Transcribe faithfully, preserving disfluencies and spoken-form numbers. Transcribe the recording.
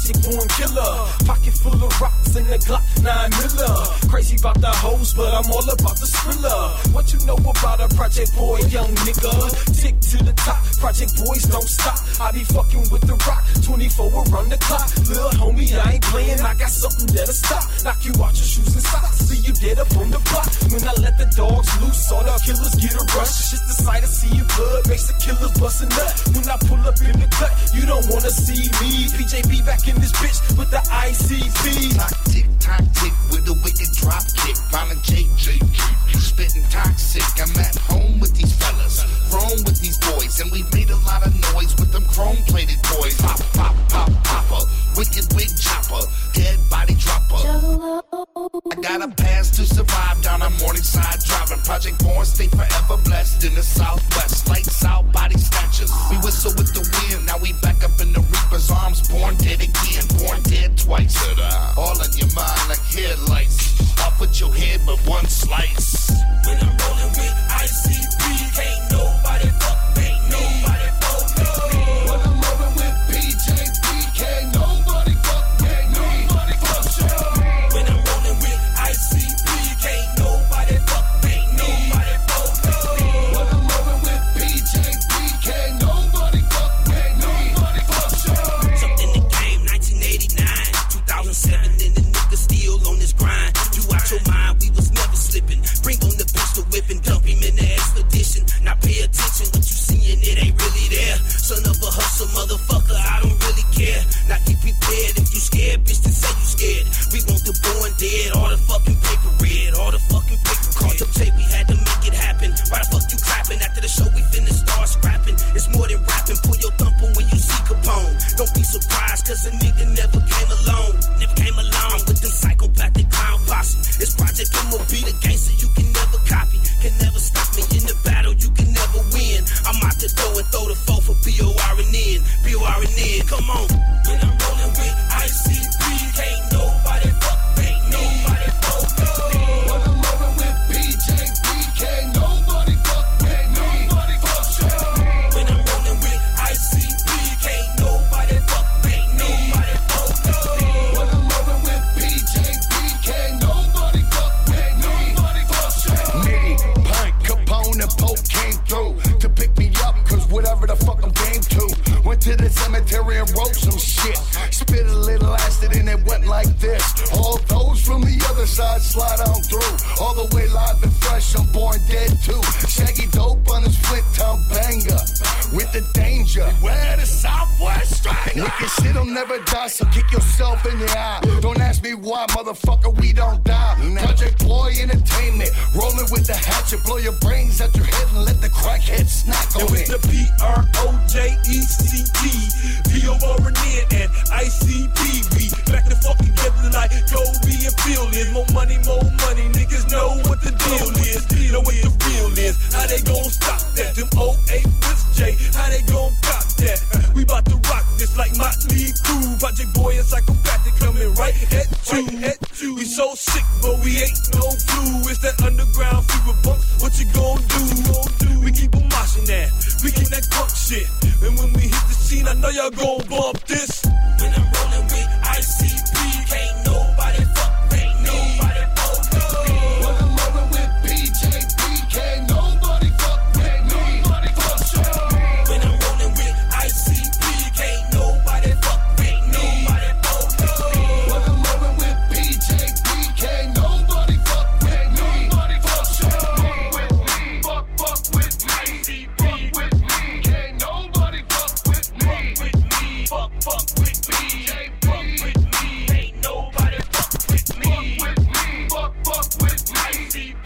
Project Born Killer. Pocket full of rocks and the Glock nine miller. Crazy about the hoes, but I'm all about the thriller. What you know about a Project Boy, young nigga? Tick to the top, Project Boys don't stop. I be fucking with the rock, twenty-four around the clock. Little homie, I ain't playing, I got something that'll stop. Knock you out your shoes and socks, see you dead up on the block. When I let the dogs loose, all the killers get a rush. Just the sight of seeing blood makes the killers bust a nut. When I pull up in the cut, you don't wanna see me. P J B back in this bitch with the I C P. Tock tick, tock tick with a wicked drop kick. Violent J J, spitting toxic. I'm at home with these fellas, grown with these boys, and we've made a lot of noise with them chrome-plated boys. Pop, pop, pop, popper, wicked wig chopper, dead body dropper. I got a pass to survive down on Morningside driving. Project Born, stay forever blessed in the Southwest. Lights out, body snatchers. We whistle with the wind, now we back up in the Reaper's arms. Born dead again, born dead twice. All in your mind like headlights. Off with your head, but one slice. When I'm rolling with I C P, can't nobody fuck, ain't nobody fuck me. When I'm rolling with P J B, can't nobody fuck, can't nobody fuck me. When I'm rolling with I C P, can't nobody fuck, ain't nobody fuck me. When I'm rolling with P J B, can't nobody fuck, can't nobody fuck me. Something in the game, nineteen eighty-nine, two thousand seven, and the nigga still on this grind. You out your mind, we was never slipping. Bring on the pistol whip and dump him in the expedition. Now pay attention, what you seeing, it ain't really there. Son of a hustle, motherfucker, I don't really care. Now get prepared, if you scared, bitch, then say you scared. We want the born dead, all the fucking paper red, all the fucking paper caught up tape, we had to make it happen. Why the fuck you clapping? After the show, we finna start scrapping. It's more than rapping, pull your thumb on when you see Capone. Don't be surprised, cause a nigga never came alone. Never came along with them psychopathic clown posse. It's Project M O B, the gangster you can never copy. Can never stop me in the battle, you can never win. I'm out the door and throw the foe for B O R and N. B O R and N, come on. When I'm rolling with I C P, can't nobody fuck, ain't nobody fuck me. When I'm rolling with P J B, can't nobody fuck, can't nobody fuck me. When I'm rolling with I C P, can't nobody fuck, ain't nobody fuck me. When I'm rolling with P J B, can't nobody fuck, can't nobody fuck me. Nitty, Punk, Capone, and Pope came through to pick me up, cause whatever the fuck I'm game to. Went to the cemetery and wrote some shit. Spit a little acid and it went like this. All those from the other side slide on through. All the way live and fresh, I'm born dead too. Shaggy dope on his Flint Town banger. With the danger, beware the Southwest Stranger. Wicked shit'll never die, so kick yourself in the eye. Don't ask me why, motherfucker, we don't die. Project Boy Entertainment, rolling with the hatchet. Blow your brains out your head and let the crackhead snack on it. It was the P R O J E C T, B O R N N, and I C P. We back the fuck together like Kobe and Phil is. More money, more money, niggas know what the deal is. Know what the real is. How they gon' stop that? Them oh eight with J, how they gon' cop that? Uh, we bout to rock this like Motley Crue. Project Boy and Psychopathic coming right at you. At you. We so sick, but we ain't no flu. It's that underground fever punk. What you gon' do? We keep on moshing that. We keep that punk shit. And when we hit the scene, I know y'all gon' bump this. When I'm rolling with I C P, can't nobody fuck, ain't nobody fuck me. When I'm rolling with P J B, can't nobody fuck, can't nobody fuck me. When I'm rolling with I C P, can't nobody fuck, ain't nobody fuck me. When I'm rolling with P J B, can't nobody fuck, can't nobody fuck me. Fuck fuck with me, fuck with me, can't nobody fuck with me. Fuck fuck with me, fuck with me, ain't nobody fuck with me. Fuck with me, fuck fuck with me.